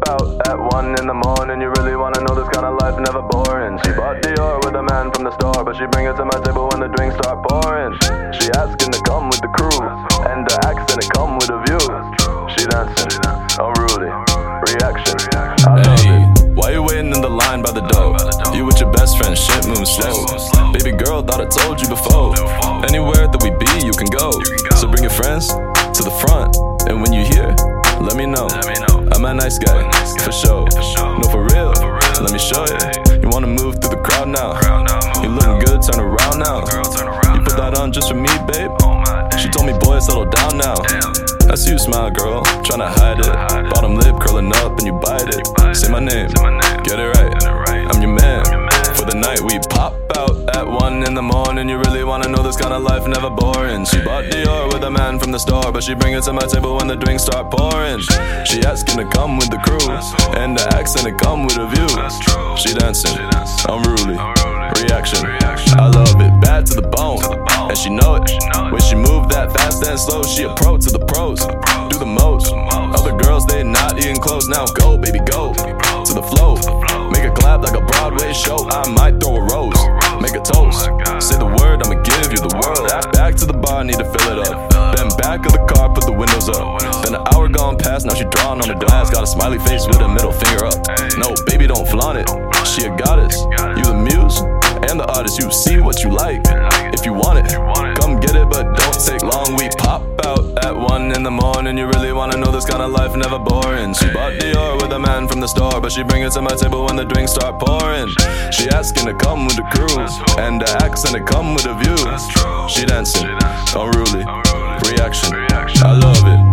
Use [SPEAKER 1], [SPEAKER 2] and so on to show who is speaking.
[SPEAKER 1] out at 1 in the morning. You really wanna know this kind of life, never boring. She bought Dior with a man from the store, but she bring it to my table when the drinks start pouring. She asking to come with the crew, and the accent it come with a view. She dancing, unruly, reaction, I love it.
[SPEAKER 2] Why you waiting in the line by the door? You with your best friend, shit moves slow. Baby girl, thought I told you before. Anywhere that we be, you can go. So bring your friends to the front, and when you here, let me know. I'm a nice guy, for sure. No, for real, let me show you. You wanna move through the crowd now? You looking good, turn around now. You put that on just for me, babe? She told me, boy, settle down now. I see you smile, girl, tryna hide it. Bottom lip curling up and you bite it. Say my name, get it right, I'm your man. For the night we pop out at 1 in the morning. You really wanna know this kind of life, never boring. She bought Dior with a man from the store, but she bring it to my table when the drinks start pouring. She asking to come with the crew, and the accent it come with a view. She dancing, unruly, reaction, I love it, bad to the bone, and she know it. When she move that fast and slow, she a pro to the pros, do the most. Other girls, they not eating close. Now go, baby, go to the flow. Make a clap like a Broadway show. I might throw a rose, make a toast. Say the word, I'ma give you the world. Back to the bar, need to fill it up. Then back of the car, put the windows up. Then an hour gone past, now she drawing on the glass. Got a smiley face with a middle finger up. No, baby, don't flaunt it. She a goddess, you the muse and the artist. You see what you like. If you want it, come get it, but don't take long. We pop out at 1 in the morning. You really wanna know this kind of life, never boring. She bought Dior with a man from the store, but she bring it to my table when the drinks start pouring. She asking to come with the crew, and the accent it come with a view. She dancing, unruly, reaction, I love it.